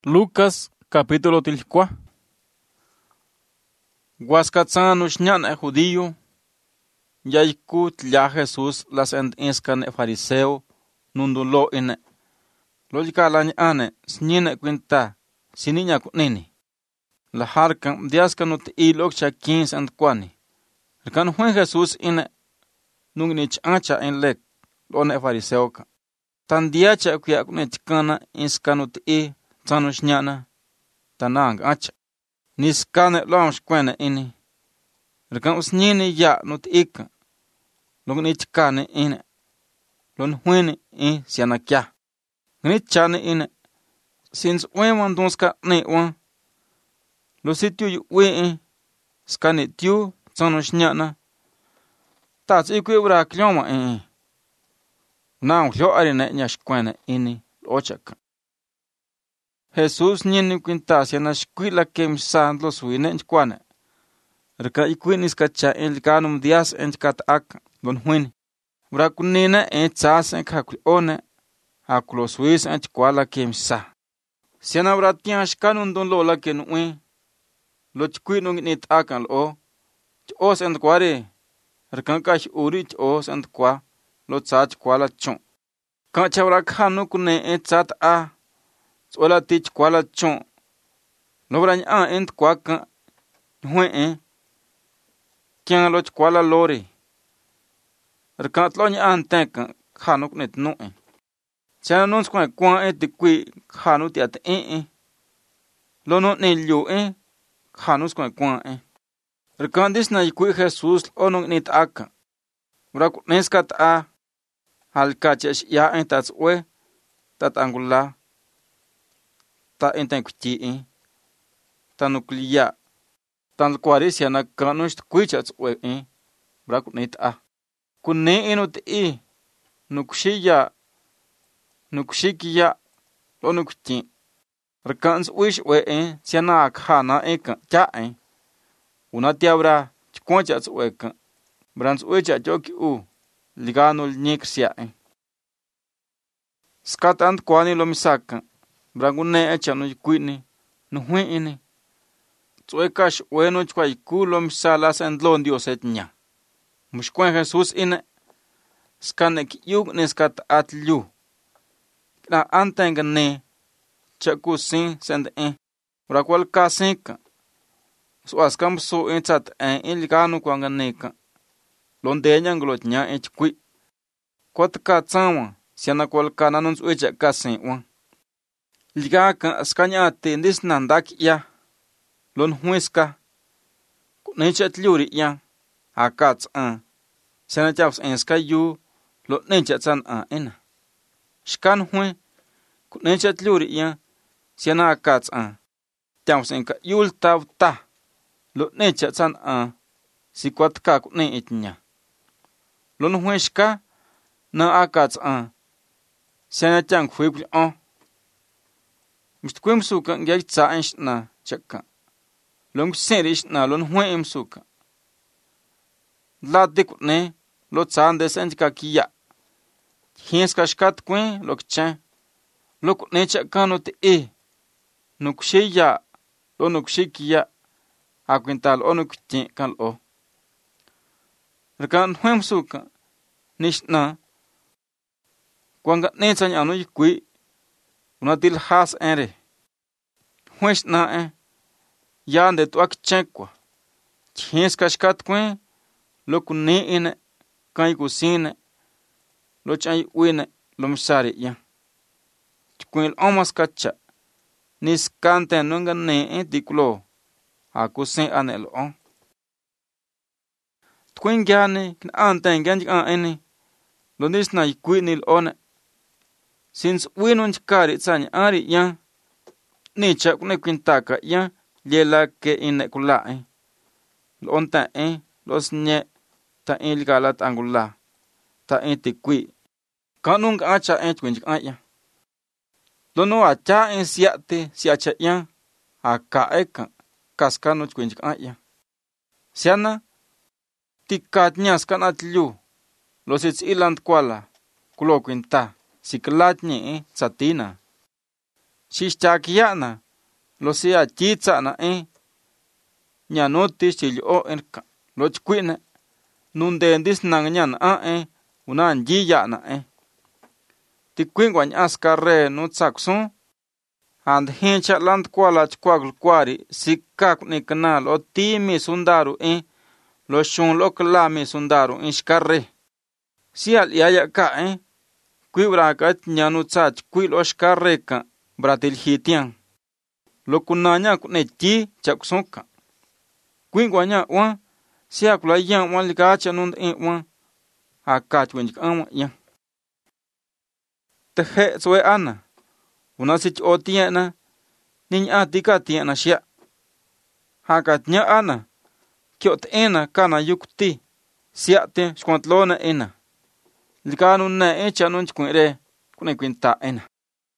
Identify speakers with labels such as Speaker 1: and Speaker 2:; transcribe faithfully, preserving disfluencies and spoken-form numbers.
Speaker 1: Lucas capítulo tilcua. Huascatzano xñana judío, yaiku tlia Jesús las entiscane fariseo, nundulo ine. Lojikalañ ane, snine quinta, siniña kunini. La harkan diascanu ilok cha quince and quani. Rican Juan Jesús ine, nungnich ancha en lek, lone fariseo ka. Tan diacha kuya kunechkana inskanu ti tano xñana, tanang ancha. Niskane longs kwene ini. Rican usnini ya nut ika. Longnichkane ine. Lon huini in sianakya. Ngnichane ine. Since weman donska ne wan. Lo sitio yu ween. Skane tiu tano xñana. Tats ikwe ura klioma in. Naung lio arine nyashkwene ini lochaka. Jesús nini quintasia na shkwila kem san los wine enchkwane. Rika ikwinis kacha enlikanum dias enchkat ak gon huini. Ura kunina enchas enchaklione akulos wis enchkwala kem sa. Siana ura tian shkanun don lola ken ui. Lo chkwinung nit akan lo. Chos enchkware. Rikan kash uri chos enchkwa. Lo tsach kwala chon. Kancha ura kanu kune enchat a. Sola tich kwala chon. Lobrañ a ent kwaka. Huen. Kian loch kwala lori. Rikant loñ an tenka. Khanuk net noe. Siana nons kwa kwa et kui. Khanut yat e. Lono ne liu e. Khanus kwa kwa e. Rikandis na ikui Jesus onong nit aka. Brak neskat a. Halkachesh ya entats we. Tat angula. Ta enten kutii. Ta nukliya. Tan kuarisia na kanush kuichats we. Brak nit a. Kunne inut i. Nukshiya. Nukshikiya. Lo nukti. Rikans wish we. Siana akhana eka. Cha e. Una tiabra. Chkonchats we. Brans wecha joki u. Liganul niksia e. Skatant kwani lo misaka. Brangune echa no yikuini. No huini. Tsuekash bueno chkwa ikulom salas and lon dios etnya. Mushkwen Jesus ine. Skanek yug neskat atliu. Na antengane. Chaku sin send en. Brakwal ka sinka. So askam so intat en iliganu kwa nganeka. Londeña nglot nya echkwi. Kwatka tsawa. Siana kwal kananons uecha kasin wan. Liga kan skanya tendis nandak ya. Lon hueska. Kunecha tliuri ya. Akats an. Siana chaps enska yu. Lo necha tsan an ena. Shkan hue. Kunecha tliuri ya. Siana akats an. Chaps enka yul tav ta. Lo necha tsan an. Sikwatka kune etnya. Lon hueska. Na akats an. Siana chang huipli an. Mishtukwim suka ngyay tsa ensh na chaka. Long serish na lon huim suka. La dikune lo tsa ndes enchka kiya. Hienska shkat kwen lo kchen. Lo kune chaka no te e. Nukshiya lo nukshikiya. Akwintal o nuktin kan o. Rikan huim suka. Nish na. Kwanga netsan anu yikwi. Una til has ere. Huesh na e. Yande tuak chenkwa. Chiens kashkat kwen. Lo kune ine. Kai kusine. Lo chay uine. Lo msari ya. Chkwen omas kacha. Nis kante nunga ne e diklo. Ha kusin ane lo on. Tkwen gyane. Kin anten gyanjik an ene. Lo nis na yikwi nil one. Since winun chkari tsany ari yan. Nicha kune kwintaka yan. Lela ke ine kula e. Lo onta e. Los nye. Ta en ligalat angula. Ta en tikwi. Kanung acha en chkwinjik an yan. Lo no acha en siate. Siacha yan. Aka eka. Kaskano chkwinjik an yan. Siana. Tikat nyas kanat liu. Los its iland kwala. Kulo kwinta. Siklat nye e, satina. xixchaquiyana, lo sea chitsa na eh, ñanutis chilyo enka, lo chquine, nundendis nang ñan a eh, unan jiya na eh. Tiquin guan ascarre no tsaxon, and hincha land kwala chquagl kwari, sikak nikanal o timi sundaru eh, lo shun lo klami sundaru ishkarre. Si al yaya ka eh, kui brakat ñanu tsach kui lo shkarre ka, bratil hitian. Lo kunanya kune ti chaksonka. Kui guanya wan, si akula yan wan likacha nund eh wan, akach wenjik anwa yan. Tehe tswe ana, unasich o tiena, niña tika tiena xia. Hakat nya ana, kiot ena kana yukti, siate shkontlona ena. Likanu na echa nunch kunre, kune kwinta ena.